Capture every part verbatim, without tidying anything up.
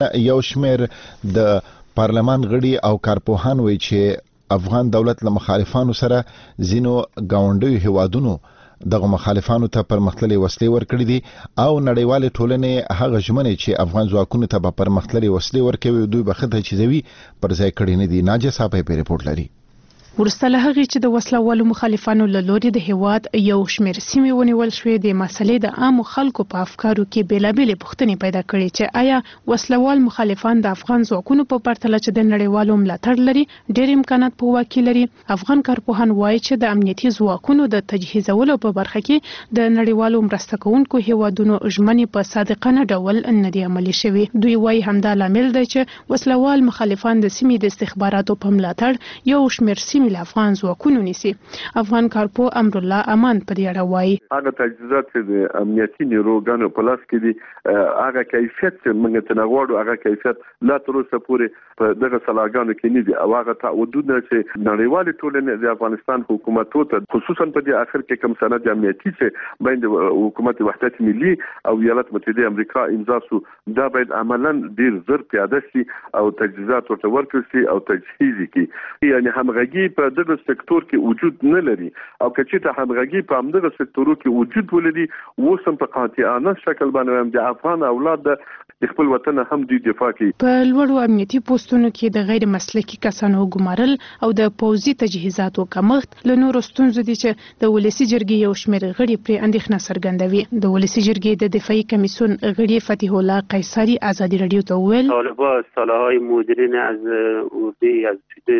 یو شمیر د پارلمان غړي او کارپوهان وایي چې افغان دولت له مخالفانو سره ځینو ګاونډیو هیوادونو دغه مخالفانو ته پرمختللي وسلې ورکړي دي او نړیوالې ټولنې هغه ژمنې چې افغان ځواکونو ته به پرمختللي وسلې ورکوي دوی به ښه تجهیزوي پر ځای کړي نه دي. ناجیه صاحب په ریپورت لري. ورسته له هغې چې د وسلوالو مخالفانو له لوري د هیواد یو شمېر سیمې ونیول شوې د مسلې د عامو خلکو په افکارو کې بېلابېلې پوښتنې پیدا کړې چې آیا وسلوال مخالفان د افغان ځواکونو په پرتله چې د نړیوالو ملاتړ لري ډېر امکانات په واک کې لري. افغان کارپوهان وایي چې د امنیتي ځواکونو د تجهیزولو په برخه کې د نړیوالو مرسته کوونکو هیوادونو ژمنې په صادقانه ډول نه دي عملي شوي. دوی وایي همدا لامل دی چې وسلوال مخالفان د سیمې د استخباراتو په ملاتړ یو شمېر سیمې له افغان ځواکونو نیسي. افغان کارپو امرالله امان په دې اړه وایي هغه تجهیزات چې د امنیتي نیروګانو په لاس کې دي هغه کیفیت چې موږ ته غواړو هغه کیفیت لا تر اوسه پورې په دغه سلاګانو کې نه دي او هغه تعهدونه چې نړیوالې ټولنې د افغانستان حکومتو ته خصوصا په دې اخر کې کوم سند امنیتي چې بین حکومت وحدت ملي او ایالات متحده امریکا امضا شو دا باید عملاً ډیر زر پیاده شي او تجهیزات ورته ورکړل شي او تجهیز کړي. یعنی همغږي په دغه سکتور کې وجود نه لري او کچې ته همغږي په همدغه سکتورو کې وجود ولري وسم په قاطعانه شکل باندې د افغان اولاد د خپل وطن هم دوی دفاع کوي. په لوړو امنیتي پوسټونو کې د غیر مسلکي کسانو ګمارل او د پوځي تجهیزاتو کمښت له نورو ستونزو دي چې د ولسي جرګې یو شمېر غړي پرې اندېښنه څرګندوي. د ولسي جرګې د دفاعي کمیسیون غړي فتح الله قیصري ازادي رادیو ته وویل طالبان سلاح‌های مدرن از اردوی از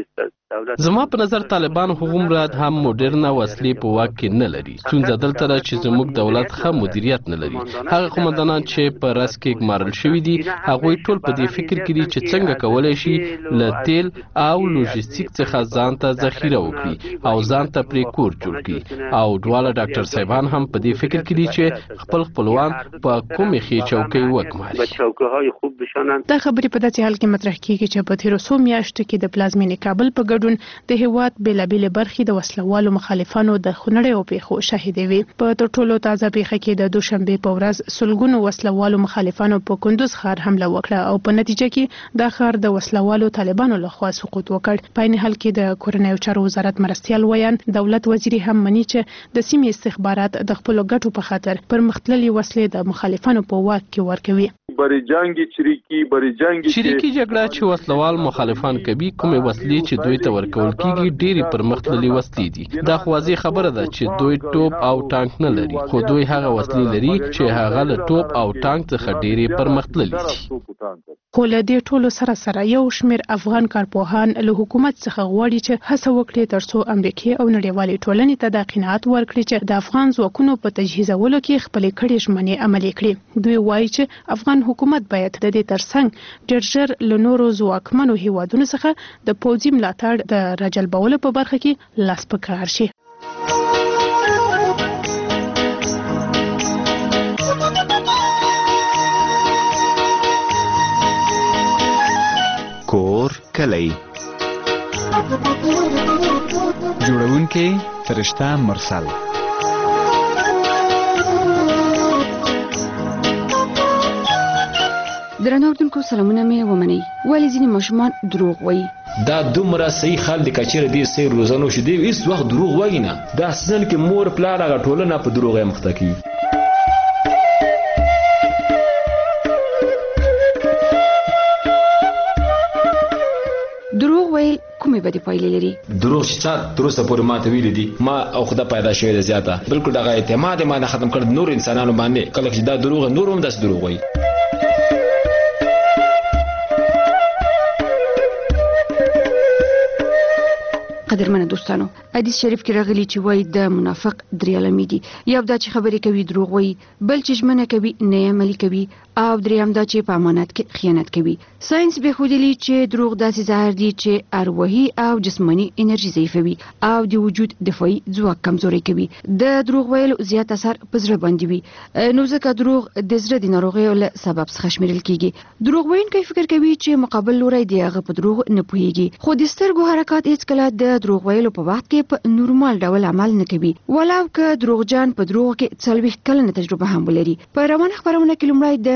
دولت زما په نظر طالبان هغومره هم مدرنه وسلې په واک کې نه لري. ستونزه دلته ده چې زموږ دولت ښه مدیریت نه لري. هغه قومندانان چې په رس کې ګمارل شوي دي هغوی ټول په دې فکر کې دي چې څنګه کولی شي له تیل او لوژستیک څخه ځان ته ذخیره وکړي او ځان ته پرې کور جوړ کړي او دواړه ډاکټر صاحبان هم په دې فکر کې دي چې خپل خپلوان په کومې ښې چوکۍ وګماري. دا خبرې په داسې حال کې مطرح کیږي چې په تېرو څو میاشتو کې د پلازمینې کابل په ګډون د هیواد بېلابېلې برخې د وسلوالو مخالفانو د خونړیو پیښو شاهدې وي. په تر ټولو تازه پیښه کې د دوشنبې په ورځ سلګونو وسلوالو مخالفانو په کندوز ښار حمله وکړه او په نتیجه کې دا ښار د وسلوالو طالبانو لخوا سقوط وکړ. په عین حال کې د کورنیو چارو وزارت مرستیال ویان دولت وزیر هم مني چې د سیمې استخبارات د خپلو ګټو په خاطر پرمختللي وسلې د مخالفانو په واک کې ورکوي. بری جنگي چریکي بری جنگي چریکي جګړه چې وسلوال مخالفان کوي کومې وسلې چې دوی ته ورکول کیږي ډېری پرمختللي وسلې دي. دا خو واضح خبره ده چې دوی ټوپ او ټانک نه لري خو دوی هغه وسلې لري چې هغه له ټوپ او ټانک څخه ډېری پرمختللي دي. خو له دې ټولو سره سره یو شمېر افغان کارپوهان له حکومت څخه غواړي چې هڅه وکړي ترڅو امریکایي او نړیوالې ټولنې ته دا قناعت ورکړي چې د افغان ځواکونو په تجهیزولو کې خپلې کړې ژمنې عملي کړي. دوی وایي چې افغان حکومت باید د دې ترڅنګ ډېر ژر له نورو ځواکمنو هیوادونو څخه د پوځي ملاتړ د راجلبولو په برخه کې لاس په کار شي. کور کلی جوړونکی فرشته مرسل درنو اردوونکو سلامونه مې ومنئ. ولې ځینې ماشومان دروغ وایي؟ دا دومره صحیح خل د کچېره دې صحیح روزنو شو دی هیڅ وخت دروغ وایي نه. دا اصلاً کې مور پلار هغه ټولنه په دروغ یې مخته کوي. دروغ ویل کومې بدې پایلې لري؟ دروغ چې چا تر اوسه پورې ماته ویلي دي ما او خدا پیدا شوې ده زیاته بلکل دغه اعتماد یې ما نه ختم کړ نور انسانانو باندې. کله چې دا دروغ نور هم داسې دروغ وایي. قدرمنه دوستانو حدیث شریف کې راغلی چې وایي د منافق درې علامې دي. یو دا چې خبرې کوي دروغ وایي، بل چې ژمنه کوي نه عملي کوي او دریم دا چې په امانت کې خیانت کوي. ساينس به ښودلي چې دروغ داسې زهر دي چې ارواحي او جسماني انرژي ضعیفوي او د وجود دفاعي ځواک کمزوري کوي. د دروغ ویلو زیات اثر په زړه باندې وي نو ځکه دروغ د زړه د ناروغیو له سبب څخه شمیرل کیږي. دروغ ویونکی فکر کوي چې مقابل لوری دی هغه په دروغ نه پوهیږي خو د سترګو حرکات هیڅ کله د دروغ ویلو په وخت کې په نورمال ډول عمل نه کوي ولو که دروغجن په دروغ کې څلوېښت کلنه تجربه هم ولري. په روانه خبرونه کې لومړی د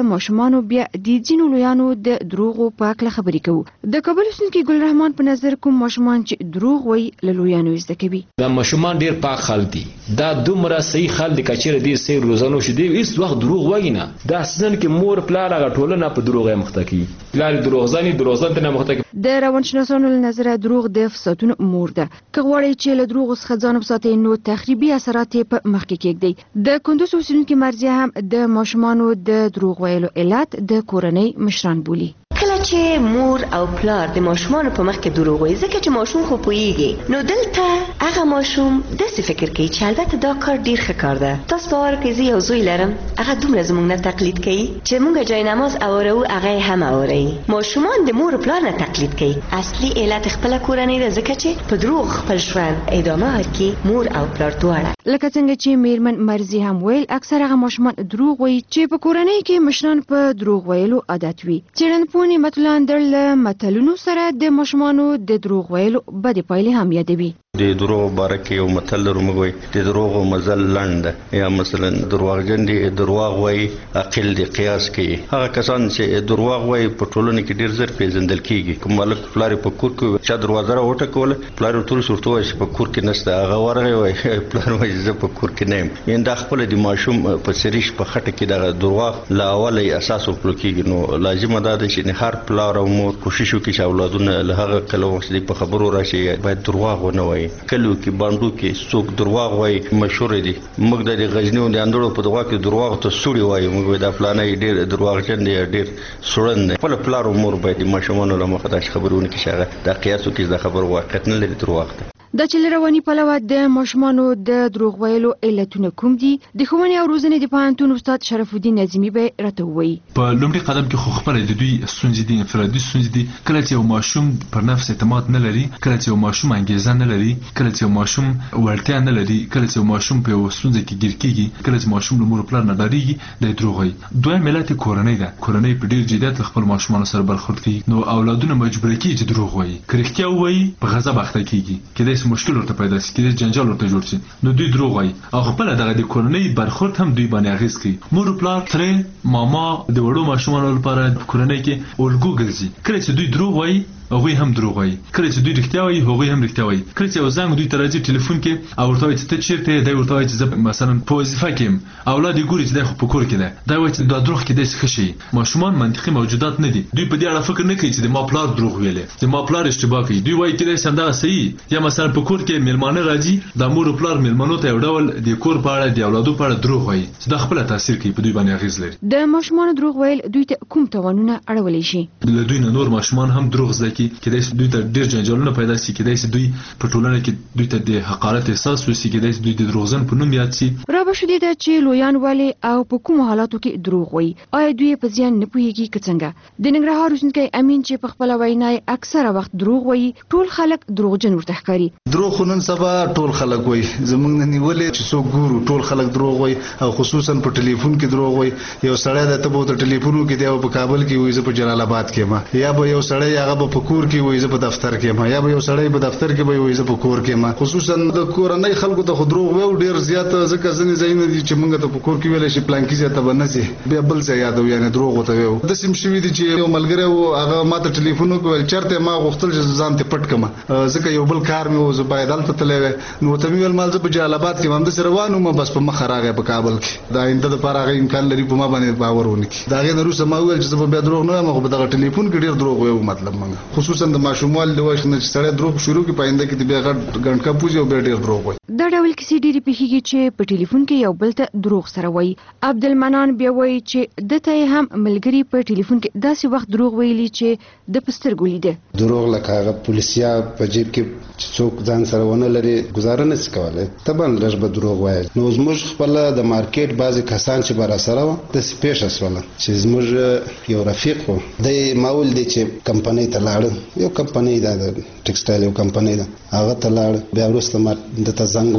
د ماشومانو بیا د ځینو لویانو د دروغو په اړه خبرې کوو. د کابل اوسیدونکي ګل رحمان په نظر کوم ماشومان چې دروغ وایي له لویانو زده کوي. دا ماشومان ډیر پاک خلک دي، دا دومره صحیح خلک دي کچېره دي سیر روزانو شي دی هیڅ وخت دروغ وایي نه. دا اصلا کې مور پلار هغه ټولنه په دروغه مخته کوي، پلار دروغزاني دروغزان ته مخته کوي. د روانشناسانو له نظره دروغ د فسادونو مور ده. که غواړئ چې له دروغو څخه ځان وساتئ نو تخریبي اثرات یې په مخ کې کېږدئ. د کندوز اوسیدونکي مرضیه هم د ماشومانو د دروغ ویلو علت د کورنۍ مشران بولي. کله چې مور او پلار د ماشومان په مخ کې دروغ وایي ځکه چې ماشوم خو پوهیږي، نو دلته هغه ماشوم داسې فکر کوي چې البته دا کار ډیر ښه کار ده. تاسو باور کوئ زه یو زوی لرم، هغه دومره زموږ نه تقلید کوي چې موږ جای نماز اورو هغه هم اوري. ماشومان د مور او پلار نه تقلید کوي. اصلي علت خپل کورنۍ ده ځکه چې په دروغ خپل ژوند ادامه ورکړي مور او پلار دواړه. لکه څنګه چې میرمن مرزي هم ویل اکثر هغه ماشومان دروغ وایي چې په کورنۍ کې مشران په دروغ ویلو عادت وي. څېړنپوهنې متلان در له متلونو سره د ماشومانو د دروغ ویلو بدې پایلې هم یادوي. د دروغ باره کې یو متل لرو موږ وایي د دروغو مزل لنډ ده، یا مثلا درواغجن دي دروغ وایي عقل دي قیاس کوي. هغه کسان چې دروغ وایي په ټولنه کې ډیر زر پیژندل کیږي. کوم مالک پلار په کور کې چا دروازه راوټکوله پلار ټول صورت وایي چې په کور کې نشته، هغه ورغی وایي پلار وایي زه په کور کې نه یم. یعنې دا خپل د ماشوم په سریش په خټه کې دغه دروغ له اوله اساس ورکړل کیږي. نو لازمه ده چې هر پلار او مور کوشش وکړي چې اولادونه له هغه کلو چې په خبرو راشي باید دروغ ونه وایي. کلو کې باندو کې څوک دروغ وایي مشهور دي. موږ د غزنی او د اندړو په دغه کې دروغ ته سوري وایي. موږ دا پلانې ډېر دروغجن دي، ډېر سړن دي. خپل پلار او مور باید ماشومانو له مخه دا خبرونه کې شاغه دا قیاسو کې دا خبر واقعیت نه لري دروغ ده. د چل رواني پلوه د ماشومانو د دروغ ویلو علتونه کوم دي؟ د ښوونې او روزنې د پوهنتون استاد شرف الدین نظیمي به راته ووایي. په لومړي قدم کې خو خپله د دوی ستونزې دي، انفرادي ستونزې دي. کله چې یو ماشوم پر نفس اعتماد نه لري، کله چې یو ماشوم انګیزه نه لري، کله چې یو ماشوم وړتیا نه لري، کله چې یو ماشوم په یو ستونزه کې ګیر کېږي، کله چې ماشوم له مور او پلار نه ډارېږي د دروغ وایي. دویم علت یې کورنۍ ده. کورنۍ په ډېر جدیت له خپلو ماشومانو سره برخورد کوي، نو اولادونه مجبوره کېږي چې دروغ وایي. که رښتیا ووایي په غضب اخته کېږي، کېدای شي مشکل ورته پیدا شي، کېدای شي جنجال ورته جوړ شي، نو دوی دروغ وایي. او خپله دغه د کورنۍ برخورد هم دوی باندې اغېز کوي. مور او پلار ترې ماما د وړو ماشومانو لپاره په کورنۍ کې الګو ګرځي. کله چې دوی دروغ وایي هغوی هم دروغ وایي، کله چې دوی رښتیا وایي هغوی هم رښتیا وایي. کله چې یو زنګ دوی ته راځي ټلیفون کې او ورته وایي چې ته چېرته یې، دی ورته وایي چې زه مثلا په وظیفه کې یم، اولاد یې ګوري چې دی خو په کور کې دی، دا وایي چې دا دروغ کېدای شي ښه شي. ماشومان منطقي موجودات نه دي. دوی په دې اړه فکر نه کوي چې د ما پلار دروغ ویلی، د ما پلار اشتباه کوي. دوی وایي کېدای شي همدغه صحیح. یا مثلا په کور کې میلمانه راځي، د مور او پلار میلمنو ته یو ډول د کور په اړه د اولادو په اړه دروغ وایي چې دا خپله تاثیر کوي، په دوی باندې اغېز لري. د ماشومانو دروغ ویل دوی ته کوم تاوانونه اړولی شي؟ له دوی نه نور ماشومان هم دروغ زده کوي، کېدای شي دوی ډیر جنجالونه پیدا شي، کېدای شي دوی په ټولنه کې دوی ته د حقارت احساس وشي، کېدای شي دوی د دروغجن په نوم یاد شي. رابه شدې ده چې لویان ولې او په کومو حالاتو کې دروغ وایي؟ آیا دوی په زیان نه پوهېږي که څنګه؟ د ننګرهار اوسېدونکی امین چې په خپله وینا یې اکثره وخت دروغ وایي، ټول خلک دروغجن ورته ښکاري. دروغ خو نن سبا ټول خلک وایي. زموږ نه نیولې چې څوک ګورو ټول خلک دروغ وایي، او خصوصا په ټلیفون کې دروغ وایي. یو سړی د ته په ټلیفون کې دی او په کابل کې وایي زه په جلال آباد کې یم، یا به یو سړی هغه به په کور کې وایي زه په دفتر کې یم، یا به یو سړی په دفتر کې به وایي زه په کور کې یم. خصوصا د کورنۍ خلکو ته خو دروغ وایو ډېر زیات، ځکه ځینې ځایونه دي چې موږ ته په کور کې ویلی شي پلانکي ځای ته به نه ځې، بیا بل ځای یادوو، یعنې دروغ ورته وایو. داسې هم شوي دي چې یو ملګری و هغه ما ته ټلیفون وکړ ویل چېرته ما غوښتل چې ځان ته پټ کړم، ځکه یو بل کار مې و زه باید هلته تللی وی. نو ورته مې ویل مال زه په جلال آباد کې یم، همداسې روان وم، بس په مخه راغی په کابل کې. د آینده دپاره هغه امکان لري په ما باندې باور ونه کړي. د هغې نه وروسته ما وویل چې زه به بیا دروغ نه وایم، خو په دغه ټلیفون کې ډېر دروغ وایو. مطلب موږ خصوصا د ماشوموالي د وخت نه چې سړی دروغ شروع کړي په آینده کې د بیا غټ ګڼکا پوځي او بیا ډېر دروغ وایي. دا ډول کیسې ډېرې پېښېږي چې په ټلیفون کې یو بل ته دروغ سره وایي. عبدالمنان بیا وایي چې ده ته یې هم ملګري په ټلیفون کې داسې وخت دروغ ویلي چې د په سترګو لیده. دروغ لکه هغه پولیسیا په جیب کې چې څوک ځان سره ونه لري ګزاره نه شي کولی، طبعا لږ به دروغ وایي. نو زموږ خپله د مارکیټ بعضې کسان چې به راسره وه داسې پېښه شوله چې زموږ یو رفیق و، دی ما ولیدی چې کمپنۍ ته لاړه، یو کمپنۍ ده د ټکسټایل یو کمپنۍ ده، هغه ته لاړ. بیا وروسته ما ده ته زنګ وه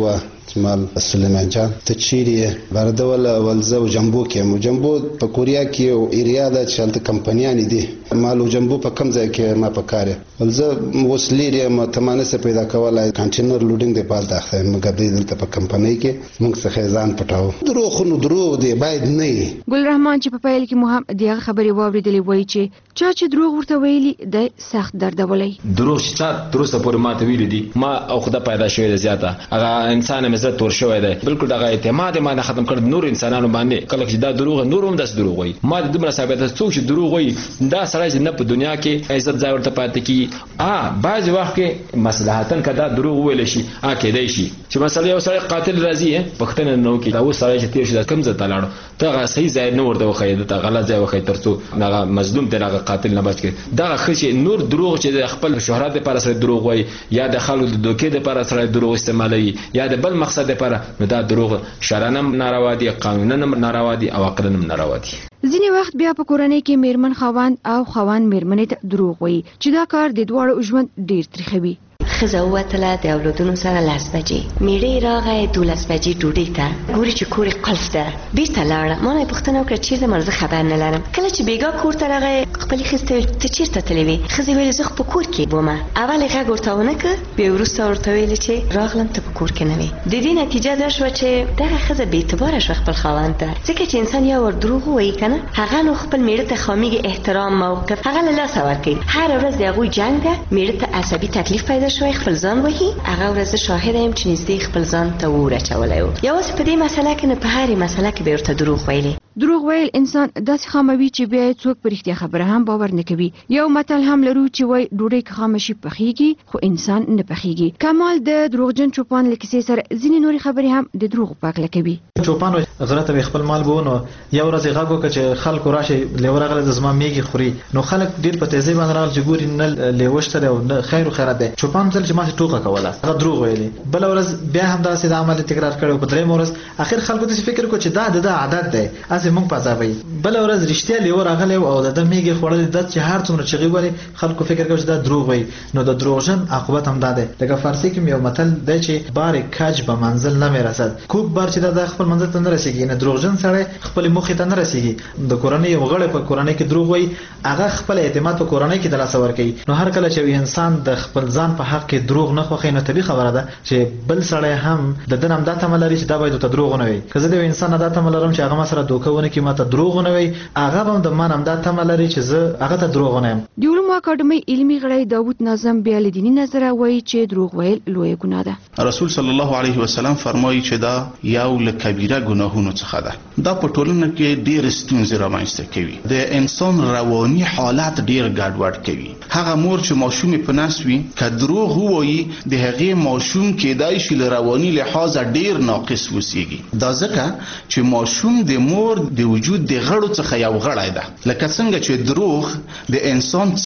مال سلیمان جان ته چیرې برده ولا ولزه او جنبو کې جنبو په کوریا کې او ایریا د چلته کمپنیان دي مال او جنبو په کم ځای کې ما په کار ولزه وسلیری ما تمانه سه پیدا کولای کانټینر لوډینګ د پال داخله موږ د دلته په کمپنی کې موږ څخه ځان پټاو درو خو نو درو دی باید نه ګل رحمان چې په پیل کې مو هم دغه خبرې واوریدلې وای چې چا چې دروغ ورته ویلي د سخت دردولای دروغ چې تر اوسه پورې ماته ویل دي ما او خدای پیدا شوی دی زیاته هغه انسان مزه تور شوی دی بالکل دغه اعتماد ما نه ختم کړ نور انسانانو باندې کله چې دا دروغ نور هم داس دروغ وای ما د دمر ثابت څوک چې دروغ وای دا سړی چې نه په دنیا کې عزت ځای ورته پاتې کی ا بعض وخت کې مصلحتن کدا دروغ ویل شي ا کېدای شي چې مثلا یو سړی قاتل راځي پښتنه نو کې دا و سړی چې تیر شي کم ځای تلاړو ته صحیح ځای نه ورته وخی ته غلط ځای وخی ترڅو هغه مظلوم ته هغه قاتل نه بچ کړي دا خشي نور دروغ چې خپل شهرت لپاره سره دروغ وای یا د خلکو د دوکې لپاره سره دروغ استعمالوي یا د بل مقصد لپاره نو دا دروغ شرعاً ناروا دي قانونا ناروا دي او عقلاً ناروا دي ځینې وخت بیا په کورنۍ کې میرمن خاوند او خاوند میرمنې ته دروغ وایي چې دا کار د دواړو ژوند ډیر تریخوي خزه ووتله د اولادونو سره لس بجې میړه راغی دولس بجې ډوډۍ ته ګوري چې کور یې قلف ده بیرته لاړه ما نه یې پوښتنه وکړه چېرته مړه زه خبر نه لرم کله چې بیګا کور ته راغی خپلې ښځې ته ویل ته چېرته تللې وې ښځې ویلې زه خو په کور کې ومه اول یې غږ ورته ونه کړ بیا وروسته ورته ویلې چې راغلم ته په کور کې نه وې د دې نتیجه دا شوه چې دغه ښځه بې اعتباره شوه خپل خاوند ته ځکه چې انسان یا ور دروغ ووایي که نه هغه نو خپل میړه ته خامېږي احترام موقف هغه له لاسه ورکوي هره ورځ د هغوی جنګ ده میړه ته عصبي تکلیف پیدا شوی خپل ځان وهي هغه ورځ شاهد یم چې نږدې خپل ځان ته اور اچولی و یوازې په دې مسله کې نه په هرې مسله کې به ورته دروغ ویلې دروغ ویل انسان داسې خاموي چې بیا څوک په رښتیا خبره هم باور نه کوي یو متل هم لرو چې وای ډوډۍ که خامه شي پخیږي خو انسان نه پخیږي کمال د دروغجن چوپان له کیسې سره ځینې نورې خبرې هم د دروغ پاکله کوي چوپان غره ته خپل مال بونه یو ورځ غږ وکړ چې خلکو راشي لیوره غله د زما میږي خوري نو خلک ډیر په تیزی باندې راغلي چې ګوري نه لیوشته او نه خیر او خیرات دی چوپان ځل چې ما ټوکه کوله هغه دروغ ویلي بل ورځ بیا هم داسې د عمل تکرار کړو په درې ورځ اخر خلکو ته فکر کو چې دا د عادت دی اسې موږ پځاوي بل ورځ رښتیا لیور راغلی او د میږي خوړل د چې هر څومره چغي وری خلکو فکر کوي چې دا دروغ وي نو د دروغجن عاقبت هم ده لکه فارسی کې یو متل دی چې بار کج به منزل نه میرسد کوب بار چې د خپل منزل ته نه رسیږي نه دروغجن سره خپل مخ ته نه رسیږي د کورنۍ یو غړ په کورنۍ کې دروغ وي هغه خپل اعتماد په کورنۍ کې د لاس ور کوي نو هر کله چې انسان د خپل ځان په حق کې دروغ نه خوښي نو طبيعي خبره ده چې بل سړی هم د دنم د تملري چې دا باید ته دروغ نه وي کله د انسان د تملرم چې هغه سره دوکهونه کې ماته دروغ نه وي هغه هم د منم د تملري چې زه هغه ته دروغ نه یم د علومو اکاډمي علمي غړی داوود ناظم بیا له دیني نظره وایي چې دروغ ویل لوی ګناه ده رسول صلی الله علیه وسلم فرمایي چې دا یو له کبیره ګناهونو څخه ده دا په ټولنه کې ډېر ستونزې رامنځته کوي د انسان رواني حالت ډېر ګډوډ کوي هغه مور چې ماشوم په نس وي که دروغ ووایي د هغې ماشوم کېدای شي له رواني لحاظه ډېر ناقص وسیږي دا ځکه چې ماشوم د مور د وجود د غړو څخه یو غړی ده لکه څنګه چې دروغ د انسان